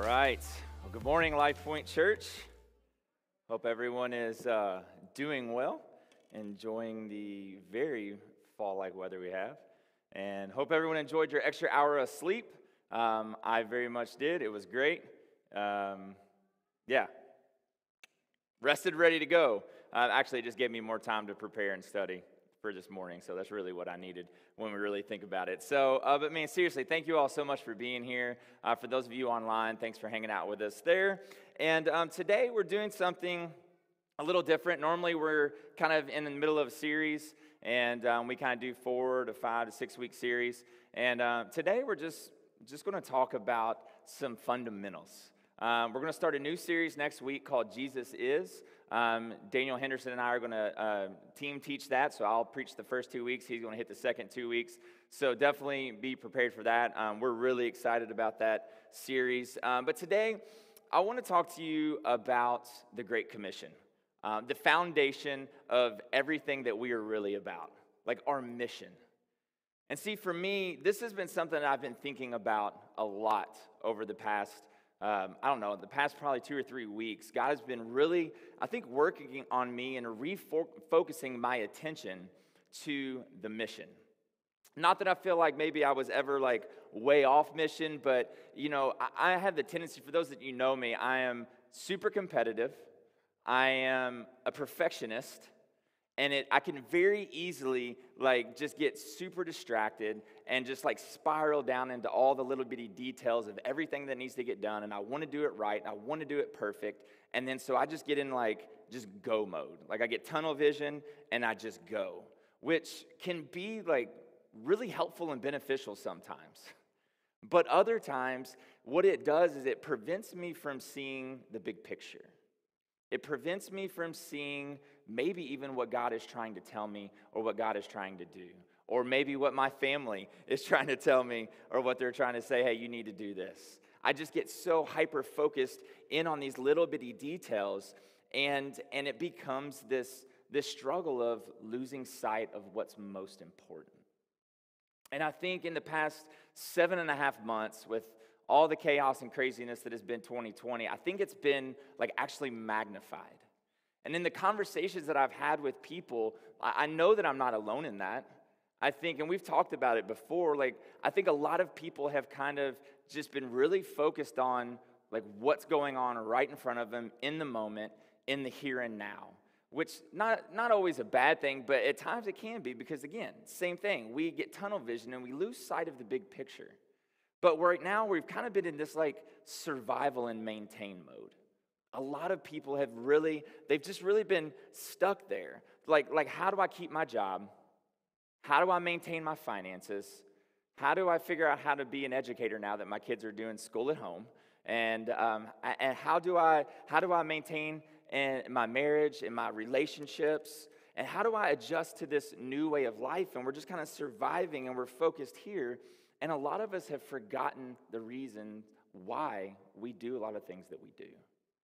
right. Well, good morning, Life Point Church. Hope everyone is doing well, enjoying the very fall-like weather we have, and hope everyone enjoyed your extra hour of sleep. I very much did. It was great. Yeah. Rested, ready to go. Actually, it just gave me more time to prepare and study for this morning, so that's really what I needed when we really think about it. So, but man, seriously, thank you all so much for being here. For those of you online, thanks for hanging out with us there. And today we're doing something a little different. Normally we're kind of in the middle of a series, and we kind of do 4 to 5 to 6 week series. And today we're just going to talk about some fundamentals. We're going to start a new series next week called Jesus Is. Daniel Henderson and I are going to team teach that, so I'll preach the first 2 weeks. He's going to hit the second 2 weeks. So definitely be prepared for that. We're really excited about that series. But today, I want to talk to you about the Great Commission, the foundation of everything that we are really about, like our mission. And see, for me, this has been something that I've been thinking about a lot over the past the past probably 2 or 3 weeks. God has been really, I think, working on me and refocusing my attention to the mission. Not that I feel like maybe I was ever like way off mission, but I have the tendency, for those that you know me, I am super competitive. I am a perfectionist. And I can very easily like just get super distracted and just like spiral down into all the little bitty details of everything that needs to get done. And I want to do it right. And I want to do it perfect. And then so I just get in like just go mode. Like I get tunnel vision and I just go, which can be like really helpful and beneficial sometimes. But other times what it does is it prevents me from seeing the big picture. It prevents me from seeing maybe even what God is trying to tell me or what God is trying to do. Or maybe what my family is trying to tell me or what they're trying to say, hey, you need to do this. I just get so hyper-focused in on these little bitty details, and it becomes this struggle of losing sight of what's most important. And I think in the past 7.5 months with all the chaos and craziness that has been 2020, I think it's been like actually magnified. And in the conversations that I've had with people, I know that I'm not alone in that. I think, and we've talked about it before, like I think a lot of people have kind of just been really focused on like what's going on right in front of them in the moment, in the here and now. Which not always a bad thing, but at times it can be because again, same thing. We get tunnel vision and we lose sight of the big picture. But right now, we've kind of been in this like survival and maintain mode. A lot of people they've just really been stuck there. Like, how do I keep my job? How do I maintain my finances? How do I figure out how to be an educator now that my kids are doing school at home? And how do I maintain my marriage and my relationships? And how do I adjust to this new way of life? And we're just kind of surviving and we're focused here. And a lot of us have forgotten the reason why we do a lot of things that we do.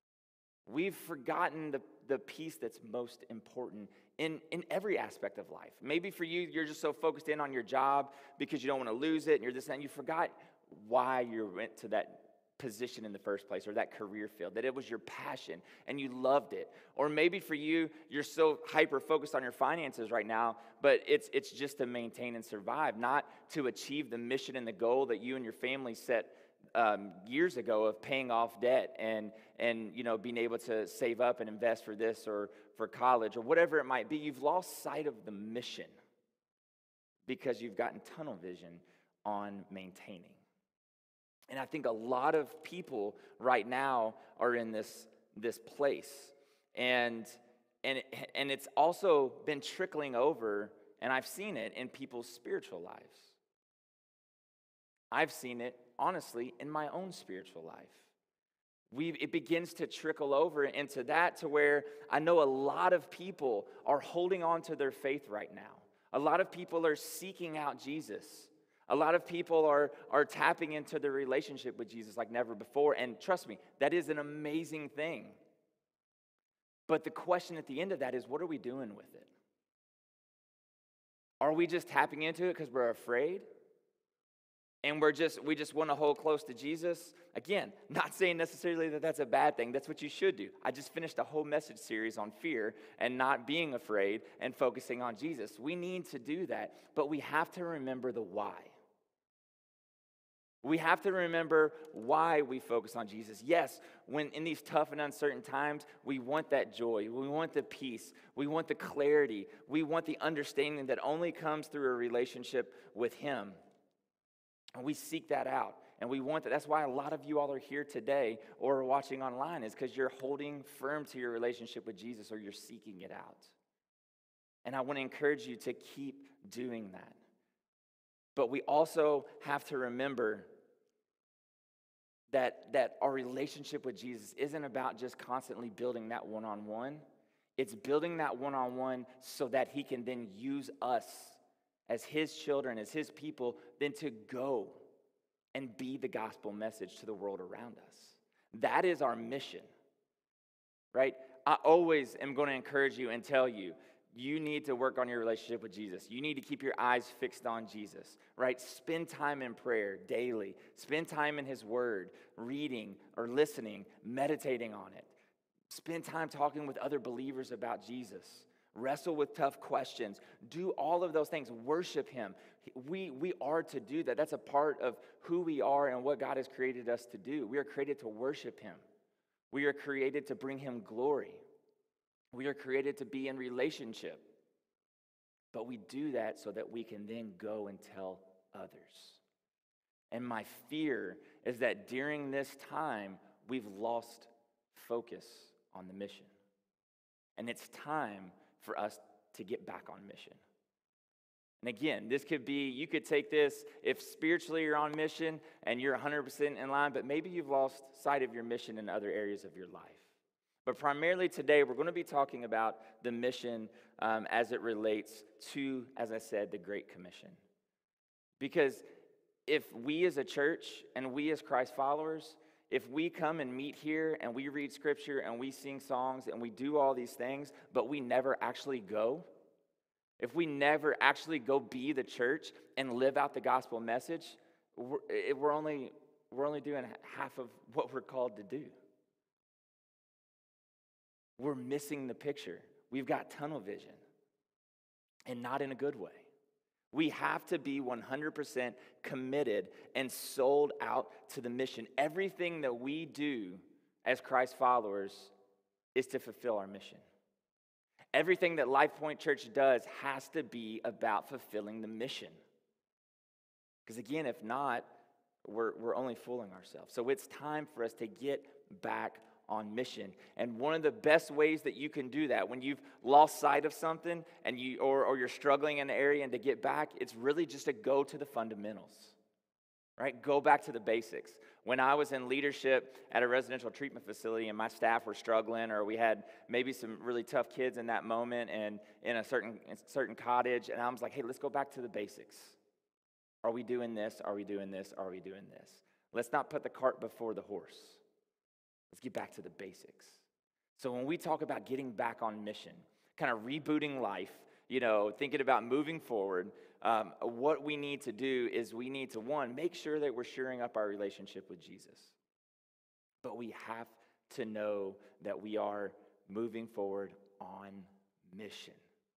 We've forgotten the piece that's most important in every aspect of life. Maybe for you, you're just so focused in on your job because you don't want to lose it, and you're this and you forgot why you went to that position in the first place or that career field, that it was your passion and you loved it. Or maybe for you, you're so hyper-focused on your finances right now, but it's just to maintain and survive, not to achieve the mission and the goal that you and your family set years ago of paying off debt and being able to save up and invest for this or for college or whatever it might be. You've lost sight of the mission because you've gotten tunnel vision on maintaining. And I think a lot of people right now are in this place. And it's also been trickling over, and I've seen it in people's spiritual lives. I've seen it, honestly, in my own spiritual life. It begins to trickle over into that to where I know a lot of people are holding on to their faith right now. A lot of people are seeking out Jesus. A lot of people are tapping into their relationship with Jesus like never before. And trust me, that is an amazing thing. But the question at the end of that is, what are we doing with it? Are we just tapping into it because we're afraid? and we just want to hold close to Jesus. Again, not saying necessarily that that's a bad thing. That's what you should do. I just finished a whole message series on fear and not being afraid and focusing on Jesus. We need to do that, but we have to remember the why. We have to remember why we focus on Jesus. Yes, when in these tough and uncertain times, we want that joy. We want the peace. We want the clarity. We want the understanding that only comes through a relationship with Him. And we seek that out. And we want that. That's why a lot of you all are here today or watching online, is because you're holding firm to your relationship with Jesus, or you're seeking it out. And I want to encourage you to keep doing that. But we also have to remember that our relationship with Jesus isn't about just constantly building that one-on-one. It's building that one-on-one so that He can then use us as His children, as His people, then to go and be the gospel message to the world around us. That is our mission, right? I always am going to encourage you and tell you, you need to work on your relationship with Jesus. You need to keep your eyes fixed on Jesus, right? Spend time in prayer daily. Spend time in His Word, reading or listening, meditating on it. Spend time talking with other believers about Jesus. Wrestle with tough questions. Do all of those things. Worship Him. We are to do that. That's a part of who we are and what God has created us to do. We are created to worship Him. We are created to bring Him glory. We are created to be in relationship. But we do that so that we can then go and tell others. And my fear is that during this time, we've lost focus on the mission. And it's time for us to get back on mission. And again, this could be, you could take this, if spiritually you're on mission and you're 100% in line, but maybe you've lost sight of your mission in other areas of your life. But primarily today, we're going to be talking about the mission as it relates to, as I said, the Great Commission. Because if we as a church and we as Christ followers, if we come and meet here and we read scripture and we sing songs and we do all these things, but we never actually go, if we never actually go be the church and live out the gospel message, we're only doing half of what we're called to do. We're missing the picture. We've got tunnel vision, and not in a good way. We have to be 100% committed and sold out to the mission. Everything that we do as Christ followers is to fulfill our mission. Everything that Life Point Church does has to be about fulfilling the mission. Because again, if not, we're only fooling ourselves. So it's time for us to get back on mission. And one of the best ways that you can do that when you've lost sight of something and you're struggling in an area and to get back, it's really just to go to the fundamentals, right? Go back to the basics. When I was in leadership at a residential treatment facility and my staff were struggling, or we had maybe some really tough kids in that moment and in a certain cottage, and I was like, hey, let's go back to the basics. Are we doing this? Are we doing this? Are we doing this? Let's not put the cart before the horse. Let's get back to the basics. So when we talk about getting back on mission, kind of rebooting life, thinking about moving forward, what we need to do is we need to, one, make sure that we're shoring up our relationship with Jesus. But we have to know that we are moving forward on mission.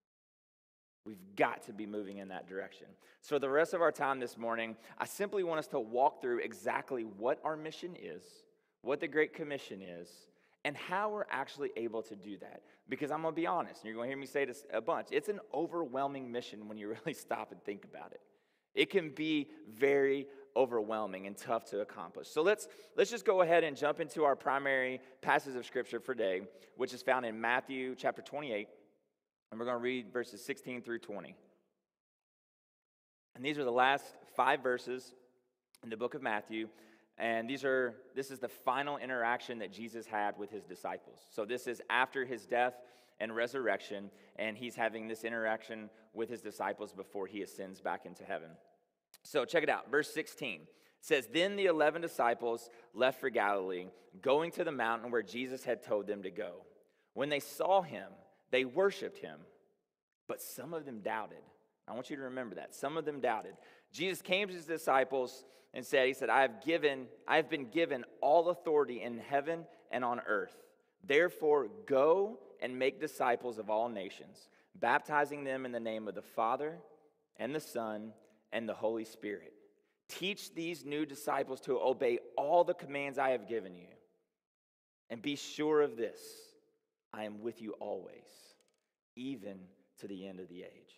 We've got to be moving in that direction. So the rest of our time this morning, I simply want us to walk through exactly what our mission is, what the Great Commission is, and how we're actually able to do that. Because I'm going to be honest, and you're going to hear me say this a bunch, it's an overwhelming mission when you really stop and think about it. It can be very overwhelming and tough to accomplish. So let's just go ahead and jump into our primary passage of Scripture for today, which is found in Matthew chapter 28, and we're going to read verses 16 through 20. And these are the last 5 verses in the book of Matthew. And this is the final interaction that Jesus had with his disciples. So this is after his death and resurrection, and he's having this interaction with his disciples before he ascends back into heaven. So check it out. Verse 16 says, "Then the 11 disciples left for Galilee, going to the mountain where Jesus had told them to go. When they saw him, they worshiped him, but some of them doubted." I want you to remember that. Some of them doubted. Jesus came to his disciples and said, he said, I have been given all authority in heaven and on earth. Therefore, go and make disciples of all nations, baptizing them in the name of the Father and the Son and the Holy Spirit. Teach these new disciples to obey all the commands I have given you. And be sure of this, I am with you always, even to the end of the age.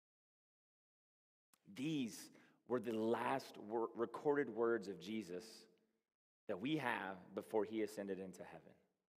These were the last recorded words of Jesus that we have before he ascended into heaven.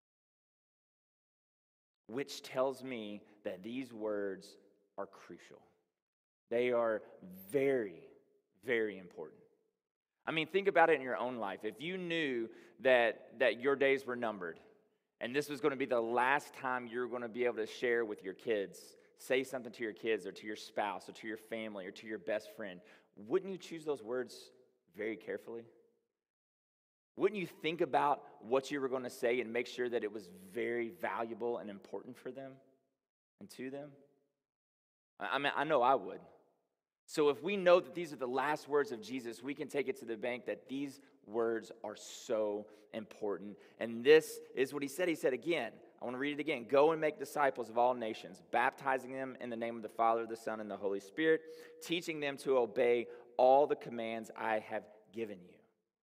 Which tells me that these words are crucial. They are very, very important. I mean, think about it in your own life. If you knew that your days were numbered, and this was going to be the last time you're going to be able to share with your kids, say something to your kids or to your spouse or to your family or to your best friend, wouldn't you choose those words very carefully? Wouldn't you think about what you were going to say and make sure that it was very valuable and important for them and to them? I mean, I know I would. So if we know that these are the last words of Jesus, we can take it to the bank that these words are so important. And this is what he said. He said again, I want to read it again. Go and make disciples of all nations, baptizing them in the name of the Father, the Son, and the Holy Spirit, teaching them to obey all the commands I have given you.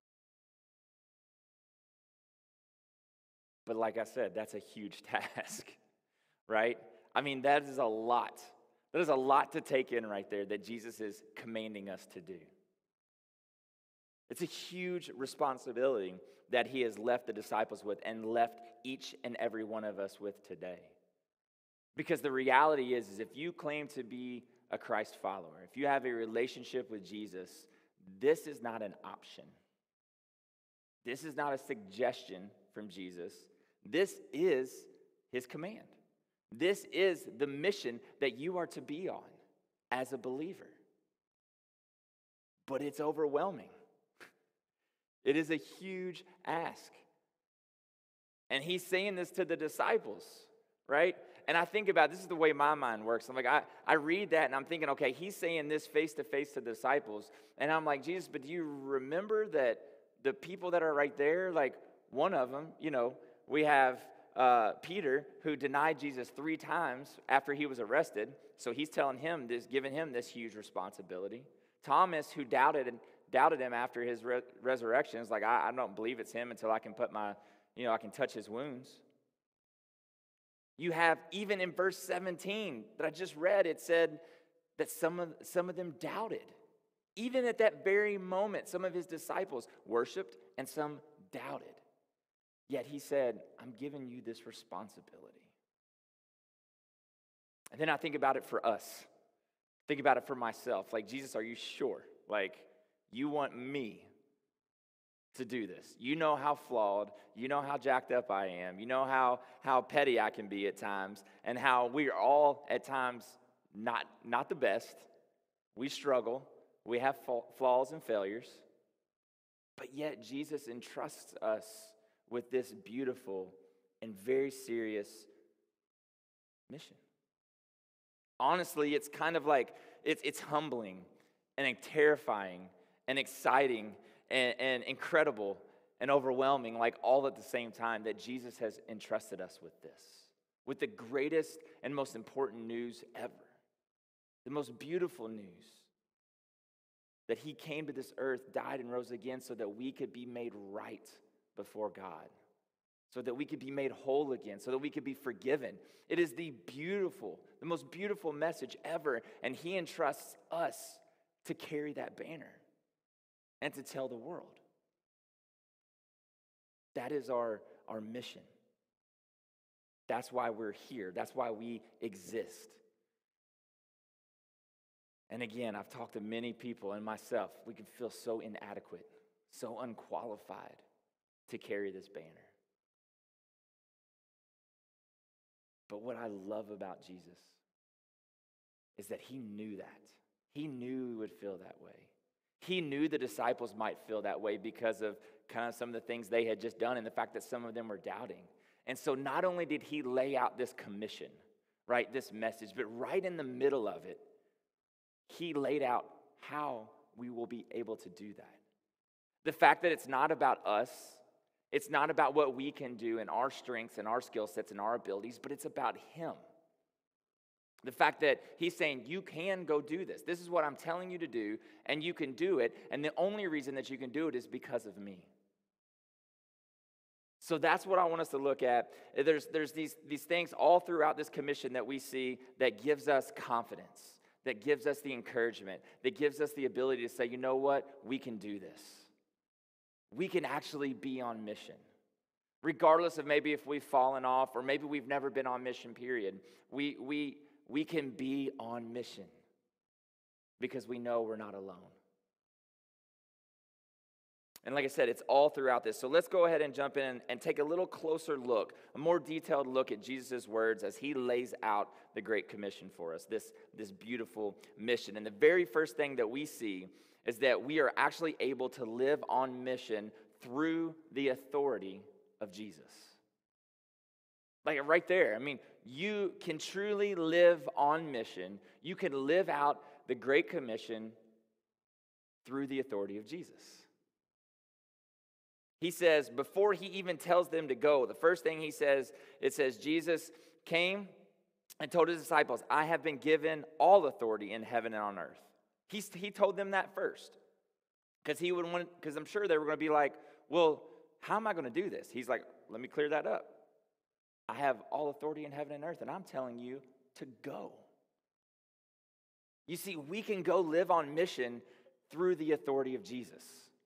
But like I said, that's a huge task, right? I mean, that is a lot. That is a lot to take in right there that Jesus is commanding us to do. It's a huge responsibility that he has left the disciples with and left each and every one of us with today. Because the reality is if you claim to be a Christ follower, if you have a relationship with Jesus, this is not an option. This is not a suggestion from Jesus. This is his command. This is the mission that you are to be on as a believer. But it's overwhelming. It is a huge ask. And he's saying this to the disciples, right? And I think about, this is the way my mind works. I'm like, I read that and I'm thinking, okay, he's saying this face to face to the disciples. And I'm like, Jesus, but do you remember that the people that are right there, like one of them, we have Peter, who denied Jesus 3 times after he was arrested. So he's telling him this, giving him this huge responsibility. Thomas, who doubted him after his resurrection, is like, I don't believe it's him until I can put I can touch his wounds. You have, even in verse 17 that I just read, it said that some of them doubted. Even at that very moment, some of his disciples worshiped and some doubted. Yet he said, I'm giving you this responsibility. And then I think about it for us. Think about it for myself. Like, Jesus, are you sure? Like, you want me to do this? You know how flawed, you know how jacked up I am, you know how petty I can be at times, and how we are all at times not the best. We struggle. We have flaws and failures. But yet Jesus entrusts us with this beautiful and very serious mission. Honestly, it's kind of like, it's humbling and terrifying and exciting and incredible and overwhelming, like all at the same time, that Jesus has entrusted us with this, with the greatest and most important news ever, the most beautiful news, that he came to this earth, died and rose again so that we could be made right before God, so that we could be made whole again, so that we could be forgiven. It is the most beautiful message ever, and he entrusts us to carry that banner and to tell the world. That is our mission. That's why we're here. That's why we exist. And again, I've talked to many people and myself. We can feel so inadequate, so unqualified to carry this banner. But what I love about Jesus is that he knew that. He knew we would feel that way. He knew the disciples might feel that way because of kind of some of the things they had just done and the fact that some of them were doubting. And so not only did he lay out this commission, right, this message, but right in the middle of it, he laid out how we will be able to do that. The fact that it's not about us, it's not about what we can do and our strengths and our skill sets and our abilities, but it's about him. The fact that he's saying, you can go do this. This is what I'm telling you to do, and you can do it. And the only reason that you can do it is because of me. So that's what I want us to look at. There's these things all throughout this commission that we see that gives us confidence, that gives us the encouragement, that gives us the ability to say, you know what? We can do this. We can actually be on mission. Regardless of maybe if we've fallen off or maybe we've never been on mission, period. We can be on mission because we know we're not alone. And like I said, it's all throughout this. So let's go ahead and jump in and take a little closer look, a more detailed look at Jesus' words as he lays out the Great Commission for us, this beautiful mission. And the very first thing that we see is that we are actually able to live on mission through the authority of Jesus. Like right there, I mean, you can truly live on mission. You can live out the Great Commission through the authority of Jesus. He says, before he even tells them to go, the first thing he says, it says, Jesus came and told his disciples, I have been given all authority in heaven and on earth. He told them that first. Because I'm sure they were going to be like, well, how am I going to do this? He's like, let me clear that up. I have all authority in heaven and earth, and I'm telling you to go. You see, we can go live on mission through the authority of Jesus.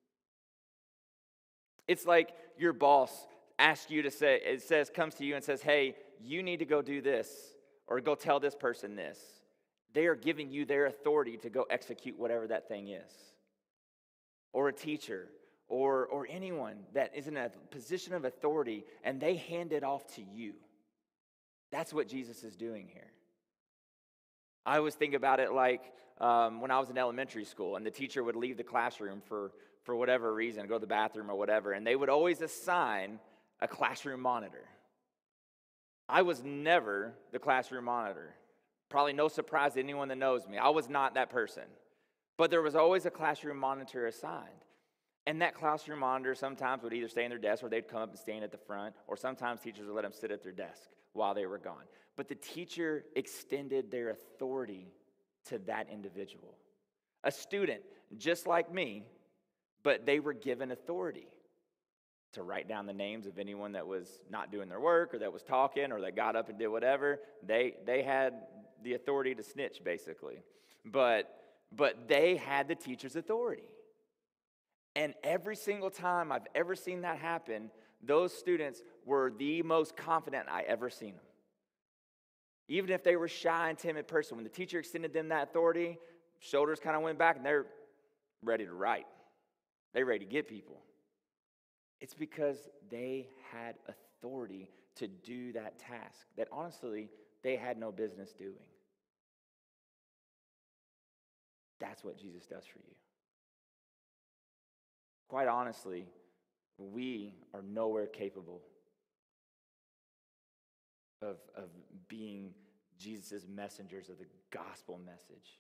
It's like your boss asks you to say, comes to you and says, hey, you need to go do this, or go tell this person this. They are giving you their authority to go execute whatever that thing is. Or a teacher, or anyone that is in a position of authority, and they hand it off to you. That's what Jesus is doing here. I always think about it like when I was in elementary school, and the teacher would leave the classroom for whatever reason, go to the bathroom or whatever, and they would always assign a classroom monitor. I was never the classroom monitor. Probably no surprise to anyone that knows me. I was not that person. But there was always a classroom monitor assigned. And that classroom monitor sometimes would either stay in their desk or they'd come up and stand at the front, or sometimes teachers would let them sit at their desk while they were gone. But the teacher extended their authority to that individual. A student, just like me, but they were given authority to write down the names of anyone that was not doing their work or that was talking or that got up and did whatever. They had the authority to snitch, basically. But they had the teacher's authority. And every single time I've ever seen that happen, those students were the most confident I ever seen them. Even if they were shy and timid person, when the teacher extended them that authority, shoulders kind of went back and they're ready to write. They're ready to get people. It's because they had authority to do that task that honestly they had no business doing. That's what Jesus does for you. Quite honestly, we are nowhere capable of being Jesus' messengers of the gospel message.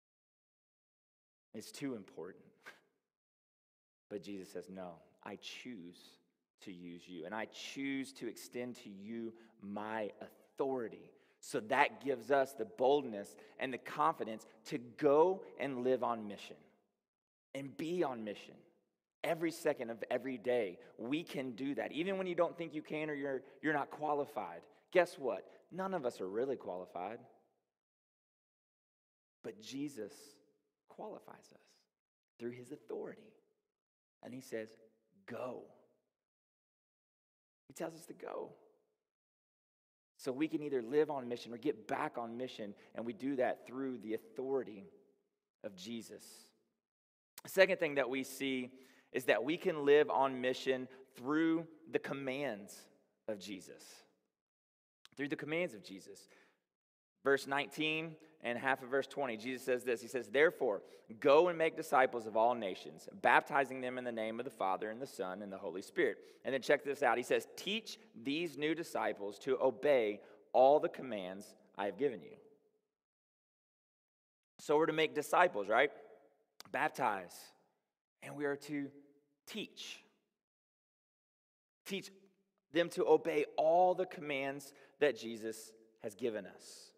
It's too important. But Jesus says, no, I choose to use you, and I choose to extend to you my authority. So that gives us the boldness and the confidence to go and live on mission and be on mission. Every second of every day, we can do that. Even when you don't think you can or you're not qualified. Guess what? None of us are really qualified. But Jesus qualifies us through his authority. And he says, go. He tells us to go. So we can either live on mission or get back on mission, and we do that through the authority of Jesus. The second thing that we see is that we can live on mission through the commands of Jesus. Through the commands of Jesus. Verse 19 and half of verse 20, Jesus says this. He says, therefore, go and make disciples of all nations, baptizing them in the name of the Father and the Son and the Holy Spirit. And then check this out. He says, teach these new disciples to obey all the commands I have given you. So we're to make disciples, right? Baptize. And we are to teach. Teach them to obey all the commands that Jesus has given us.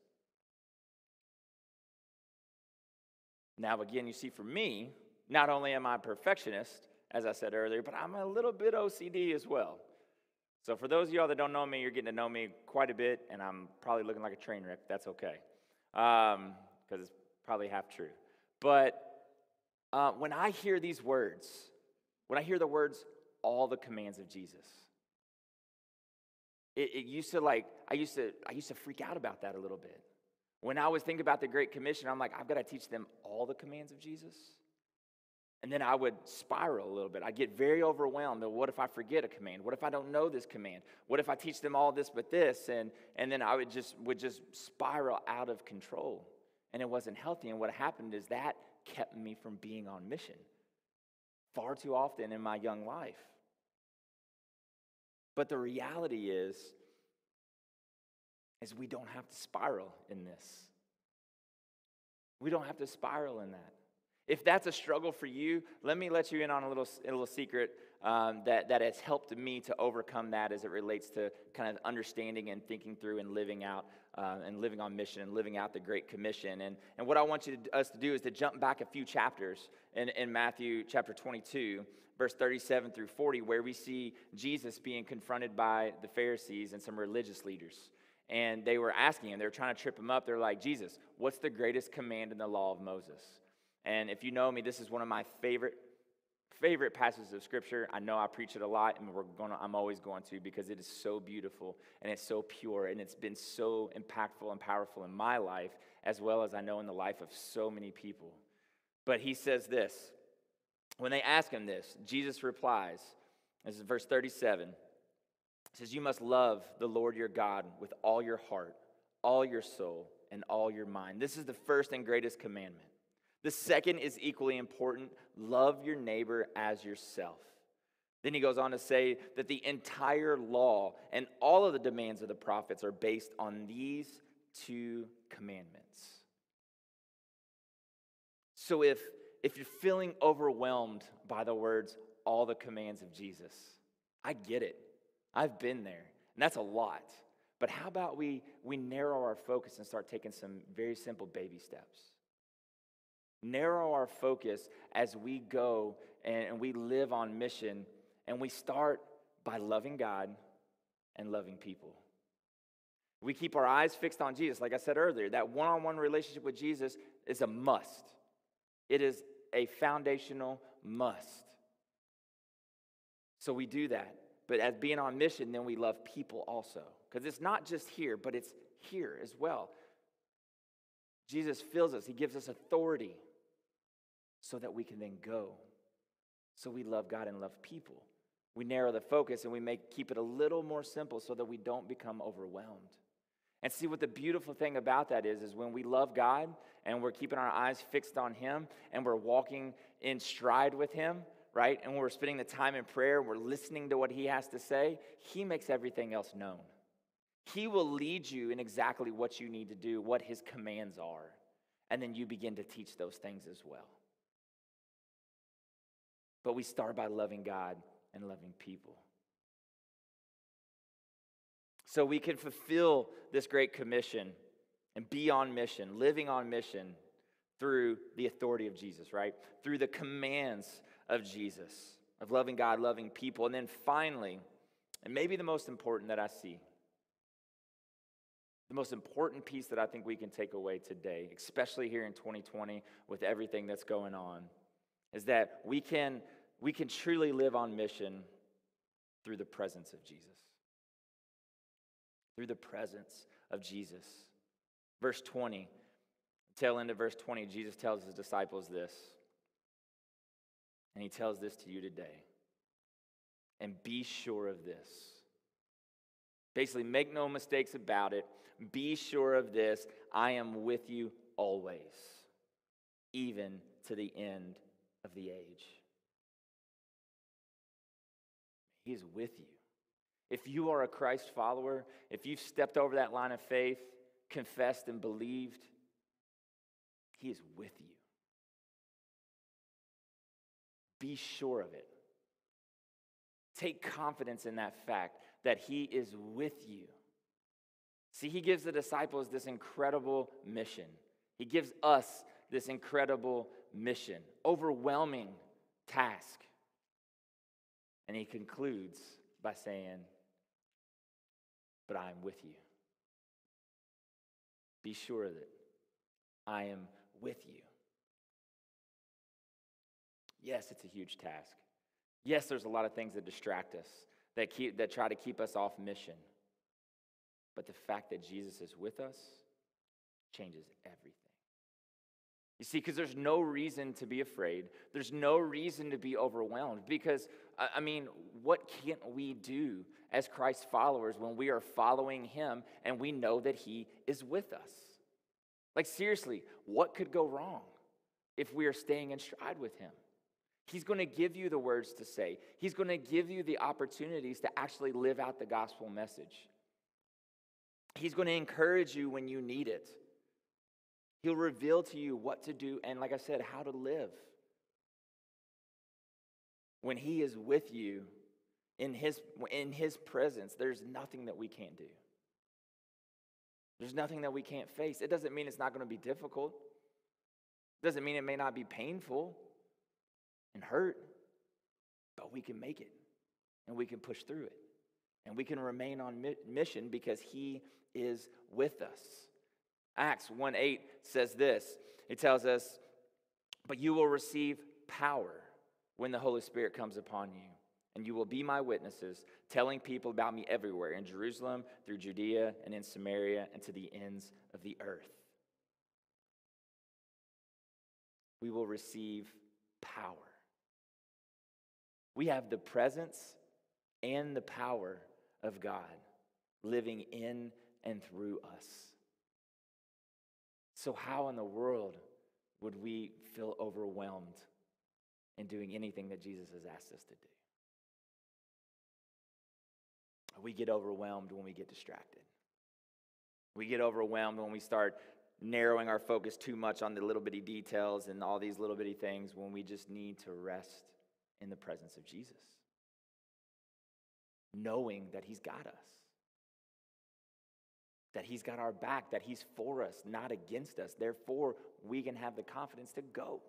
Now, again, you see, for me, not only am I a perfectionist, as I said earlier, but I'm a little bit OCD as well. So for those of y'all that don't know me, you're getting to know me quite a bit, and I'm probably looking like a train wreck. That's okay, because it's probably half true. But when I hear these words, when I hear the words, all the commands of Jesus, it used to I used to freak out about that a little bit. When I was thinking about the Great Commission, I'm like, I've got to teach them all the commands of Jesus. And then I would spiral a little bit. I'd get very overwhelmed. What if I forget a command? What if I don't know this command? What if I teach them all this but this? And then I would just spiral out of control. And it wasn't healthy. And what happened is that kept me from being on mission far too often in my young life. But the reality is we don't have to spiral in this. We don't have to spiral in that. If that's a struggle for you, let me let you in on a little secret that has helped me to overcome that as it relates to kind of understanding and thinking through and living out and living on mission and living out the Great Commission. And what I want us to do is to jump back a few chapters in Matthew chapter 22, verse 37 through 40, where we see Jesus being confronted by the Pharisees and some religious leaders. And they were asking him, they were trying to trip him up. They're like, Jesus, what's the greatest command in the law of Moses? And if you know me, this is one of my favorite passages of Scripture. I know I preach it a lot, and I'm always going to, because it is so beautiful, and it's so pure, and it's been so impactful and powerful in my life, as well as I know in the life of so many people. But he says this. When they ask him this, Jesus replies, this is verse 37. It says, you must love the Lord your God with all your heart, all your soul, and all your mind. This is the first and greatest commandment. The second is equally important. Love your neighbor as yourself. Then he goes on to say that the entire law and all of the demands of the prophets are based on these two commandments. So if you're feeling overwhelmed by the words, all the commands of Jesus, I get it. I've been there, and that's a lot. But how about we narrow our focus and start taking some very simple baby steps? Narrow our focus as we go and we live on mission, and we start by loving God and loving people. We keep our eyes fixed on Jesus. Like I said earlier, that one-on-one relationship with Jesus is a must. It is a foundational must. So we do that. But as being on mission, then we love people also. Because it's not just here, but it's here as well. Jesus fills us. He gives us authority so that we can then go. So we love God and love people. We narrow the focus and we keep it a little more simple so that we don't become overwhelmed. And see, what the beautiful thing about that is when we love God and we're keeping our eyes fixed on Him and we're walking in stride with Him, right? And we're spending the time in prayer, we're listening to what He has to say, He makes everything else known. He will lead you in exactly what you need to do, what His commands are. And then you begin to teach those things as well. But we start by loving God and loving people. So we can fulfill this great commission and be on mission, living on mission through the authority of Jesus, right? Through the commands of Jesus, of loving God, loving people. And then finally, and maybe the most important that I see, the most important piece that I think we can take away today, especially here in 2020 with everything that's going on, is that we can truly live on mission through the presence of Jesus. Through the presence of Jesus. Verse 20, tail end of verse 20, Jesus tells his disciples this. And he tells this to you today. And be sure of this. Basically, make no mistakes about it. Be sure of this. I am with you always, even to the end of the age. He is with you. If you are a Christ follower, if you've stepped over that line of faith, confessed and believed, He is with you. Be sure of it. Take confidence in that fact that he is with you. See, he gives the disciples this incredible mission. He gives us this incredible mission, overwhelming task. And he concludes by saying, but I am with you. Be sure that I am with you. Yes, it's a huge task. Yes, there's a lot of things that distract us, that try to keep us off mission. But the fact that Jesus is with us changes everything. You see, because there's no reason to be afraid. There's no reason to be overwhelmed. Because, what can't we do as Christ's followers when we are following him and we know that he is with us? Like, seriously, what could go wrong if we are staying in stride with him? He's going to give you the words to say. He's going to give you the opportunities to actually live out the gospel message. He's going to encourage you when you need it. He'll reveal to you what to do and, like I said, how to live. When he is with you in his presence, there's nothing that we can't do. There's nothing that we can't face. It doesn't mean it's not going to be difficult. It doesn't mean it may not be painful and hurt, but we can make it and we can push through it and we can remain on mission because he is with us. Acts 1:8 says this. It tells us, but you will receive power when the Holy Spirit comes upon you, and you will be my witnesses, telling people about me everywhere, in Jerusalem, through Judea, and in Samaria, and to the ends of the earth. We will receive power. We have the presence and the power of God living in and through us. So how in the world would we feel overwhelmed in doing anything that Jesus has asked us to do? We get overwhelmed when we get distracted. We get overwhelmed when we start narrowing our focus too much on the little bitty details and all these little bitty things when we just need to rest in the presence of Jesus, knowing that he's got us, that he's got our back, that he's for us, not against us. Therefore, we can have the confidence to go.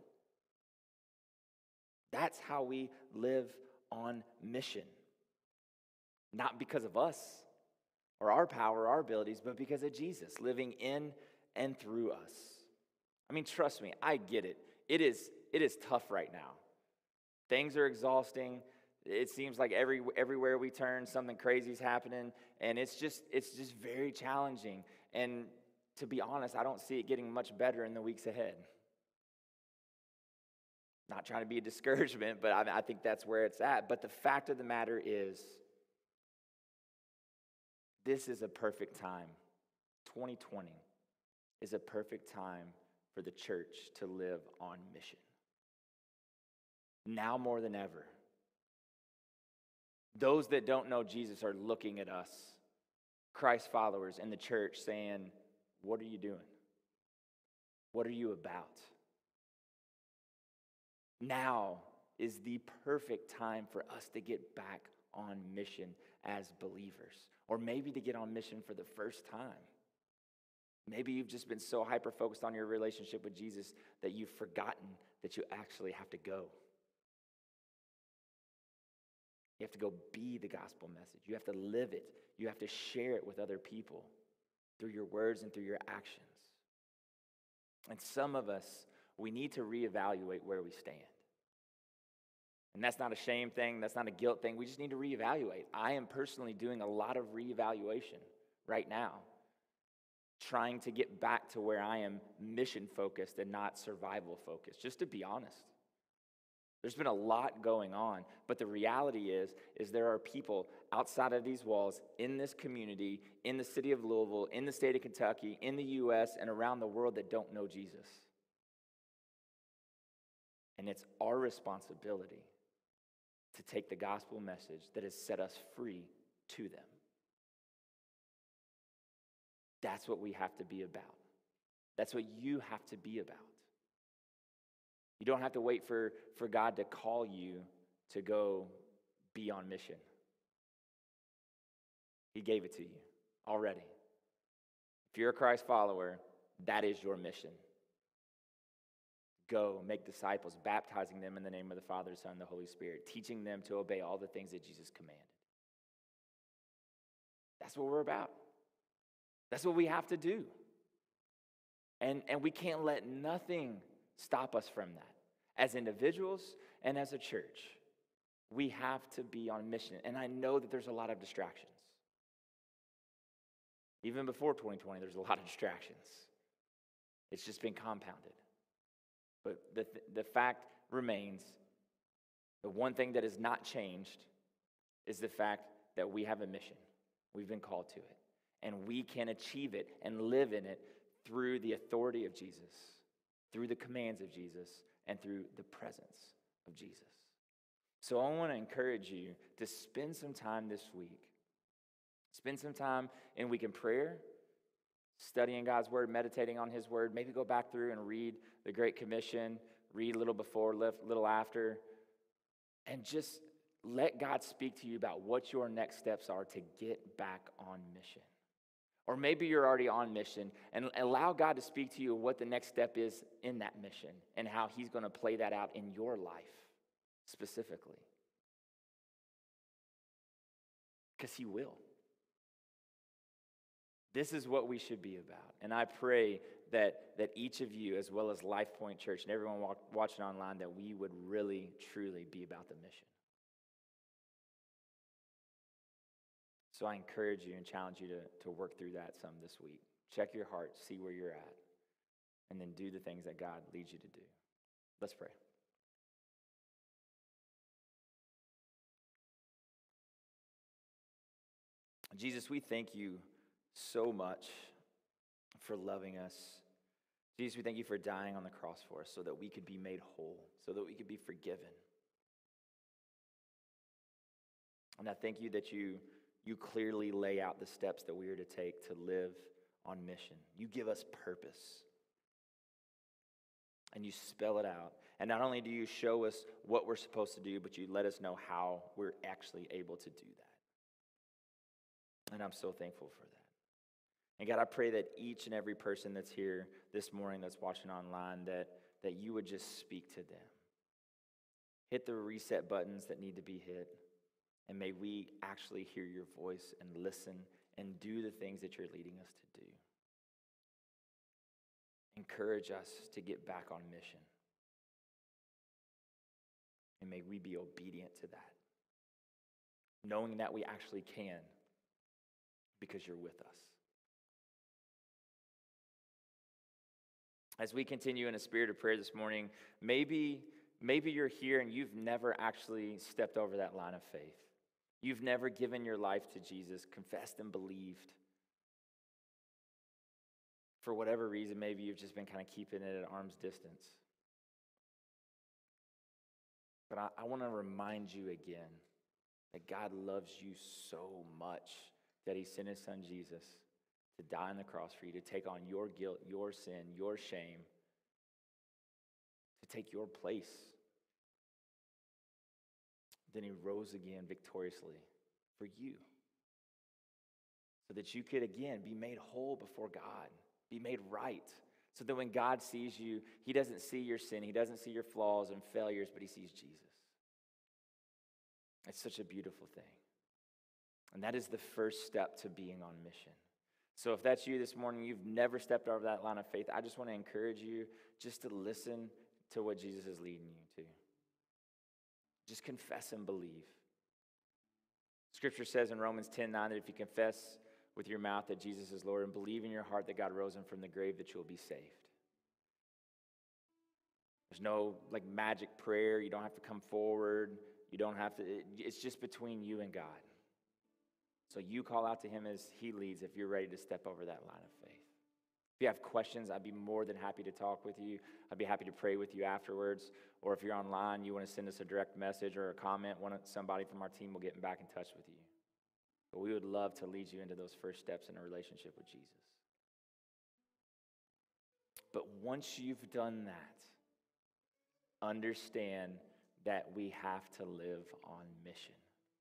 That's how we live on mission. Not because of us or our power or our abilities, but because of Jesus living in and through us. I mean, trust me, I get it. It is tough right now. Things are exhausting. It seems like everywhere we turn, something crazy is happening, and it's just very challenging. And to be honest, I don't see it getting much better in the weeks ahead. Not trying to be a discouragement, but I think that's where it's at. But the fact of the matter is, this is a perfect time. 2020 is a perfect time for the church to live on mission. Now more than ever. Those that don't know Jesus are looking at us, Christ followers in the church, saying, what are you doing? What are you about? Now is the perfect time for us to get back on mission as believers, or maybe to get on mission for the first time. Maybe you've just been so hyper-focused on your relationship with Jesus that you've forgotten that you actually have to go. You have to go be the gospel message. You have to live it. You have to share it with other people through your words and through your actions. And some of us, we need to reevaluate where we stand. And that's not a shame thing. That's not a guilt thing. We just need to reevaluate. I am personally doing a lot of reevaluation right now, trying to get back to where I am mission-focused and not survival-focused, just to be honest. There's been a lot going on, but the reality is there are people outside of these walls, in this community, in the city of Louisville, in the state of Kentucky, in the U.S., and around the world that don't know Jesus. And it's our responsibility to take the gospel message that has set us free to them. That's what we have to be about. That's what you have to be about. You don't have to wait for God to call you to go be on mission. He gave it to you already. If you're a Christ follower, that is your mission. Go, make disciples, baptizing them in the name of the Father, Son, and the Holy Spirit, teaching them to obey all the things that Jesus commanded. That's what we're about. That's what we have to do. And we can't let nothing stop us from that. As individuals and as a church, we have to be on mission. And I know that there's a lot of distractions. Even before 2020, there's a lot of distractions. It's just been compounded. But the fact remains, the one thing that has not changed is the fact that we have a mission. We've been called to it. And we can achieve it and live in it through the authority of Jesus, through the commands of Jesus, and through the presence of Jesus. So I want to encourage you to spend some time this week. Spend some time in week in prayer, studying God's word, meditating on his word. Maybe go back through and read the Great Commission, read a little before, little after, and just let God speak to you about what your next steps are to get back on mission. Or maybe you're already on mission, and allow God to speak to you what the next step is in that mission and how he's going to play that out in your life specifically. Because he will. This is what we should be about. And I pray that each of you, as well as Life Point Church and everyone watching online, that we would really, truly be about the mission. So I encourage you and challenge you to work through that some this week. Check your heart, see where you're at, and then do the things that God leads you to do. Let's pray. Jesus, we thank you so much for loving us. Jesus, we thank you for dying on the cross for us so that we could be made whole, so that we could be forgiven. And I thank you that you clearly lay out the steps that we are to take to live on mission. You give us purpose. And you spell it out. And not only do you show us what we're supposed to do, but you let us know how we're actually able to do that. And I'm so thankful for that. And God, I pray that each and every person that's here this morning, that's watching online, that you would just speak to them. Hit the reset buttons that need to be hit. And may we actually hear your voice and listen and do the things that you're leading us to do. Encourage us to get back on mission. And may we be obedient to that, knowing that we actually can because you're with us. As we continue in a spirit of prayer this morning, maybe you're here and you've never actually stepped over that line of faith. You've never given your life to Jesus, confessed and believed. For whatever reason, maybe you've just been kind of keeping it at arm's distance. But I want to remind you again that God loves you so much that he sent his son Jesus to die on the cross for you, to take on your guilt, your sin, your shame, to take your place. Then he rose again victoriously for you, so that you could again be made whole before God, be made right, so that when God sees you, he doesn't see your sin, he doesn't see your flaws and failures, but he sees Jesus. It's such a beautiful thing. And that is the first step to being on mission. So if that's you this morning, you've never stepped over that line of faith, I just want to encourage you just to listen to what Jesus is leading you to. Just confess and believe. Scripture says in Romans 10:9 that if you confess with your mouth that Jesus is Lord and believe in your heart that God rose him from the grave, that you'll be saved. There's no magic prayer. You don't have to come forward. You don't have to. It's just between you and God. So you call out to him as he leads if you're ready to step over that line of faith. If you have questions, I'd be more than happy to talk with you. I'd be happy to pray with you afterwards. Or if you're online, you want to send us a direct message or a comment, somebody from our team will get back in touch with you. But we would love to lead you into those first steps in a relationship with Jesus. But once you've done that, understand that we have to live on mission.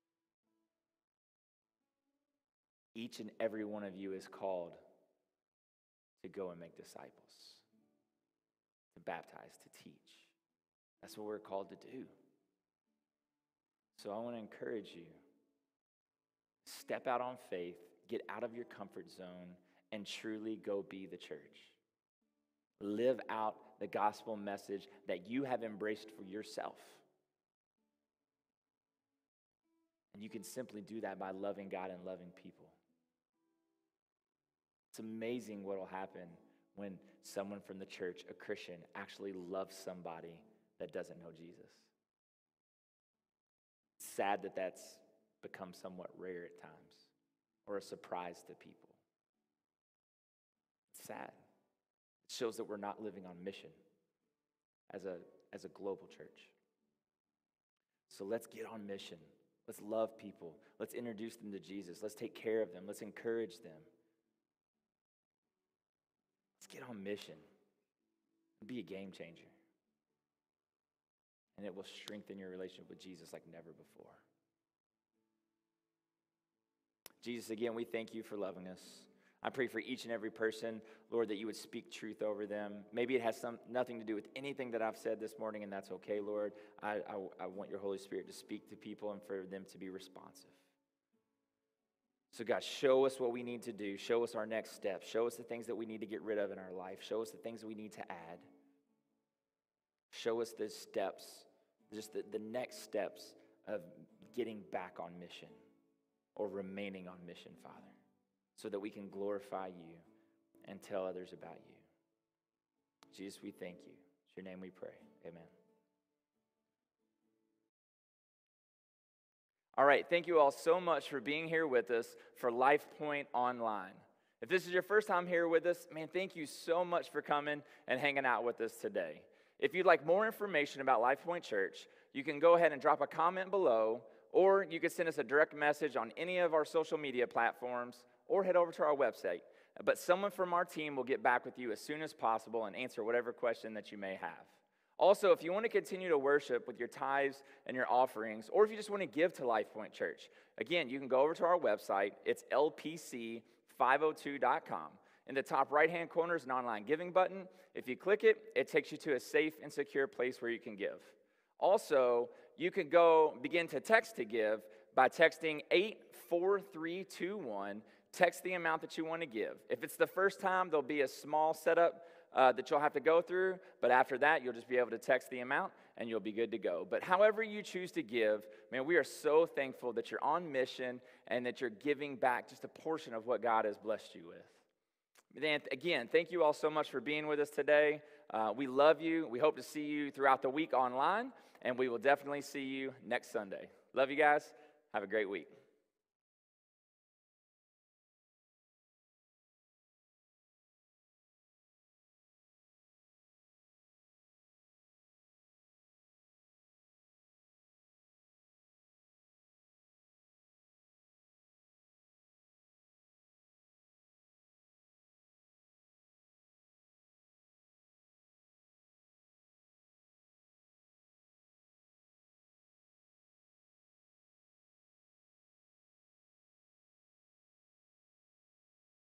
Each and every one of you is called to go and make disciples, to baptize, to teach. That's what we're called to do. So I want to encourage you, step out on faith, get out of your comfort zone, and truly go be the church. Live out the gospel message that you have embraced for yourself. And you can simply do that by loving God and loving people. It's amazing what will happen when someone from the church, a Christian, actually loves somebody that doesn't know Jesus. It's sad that that's become somewhat rare at times, or a surprise to people. It's sad. It shows that we're not living on mission as a global church. So let's get on mission. Let's love people. Let's introduce them to Jesus. Let's take care of them. Let's encourage them. Let's get on mission and be a game changer. And it will strengthen your relationship with Jesus like never before. Jesus, again, we thank you for loving us. I pray for each and every person, Lord, that you would speak truth over them. Maybe it has nothing to do with anything that I've said this morning, and that's okay, Lord. I want your Holy Spirit to speak to people and for them to be responsive. So God, show us what we need to do. Show us our next steps. Show us the things that we need to get rid of in our life. Show us the things that we need to add. Show us the steps, just the next steps of getting back on mission or remaining on mission, Father, so that we can glorify you and tell others about you. Jesus, we thank you. In your name we pray. Amen. All right, thank you all so much for being here with us for LifePoint Online. If this is your first time here with us, man, thank you so much for coming and hanging out with us today. If you'd like more information about LifePoint Church, you can go ahead and drop a comment below, or you can send us a direct message on any of our social media platforms, or head over to our website. But someone from our team will get back with you as soon as possible and answer whatever question that you may have. Also, if you want to continue to worship with your tithes and your offerings, or if you just want to give to LifePoint Church, again, you can go over to our website. It's lpc502.com. In the top right-hand corner is an online giving button. If you click it, it takes you to a safe and secure place where you can give. Also, you can go begin to text to give by texting 84321. Text the amount that you want to give. If it's the first time, there'll be a small setup that you'll have to go through, but after that, you'll just be able to text the amount, and you'll be good to go. But however you choose to give, man, we are so thankful that you're on mission and that you're giving back just a portion of what God has blessed you with. And again, thank you all so much for being with us today. We love you. We hope to see you throughout the week online, and we will definitely see you next Sunday. Love you guys. Have a great week.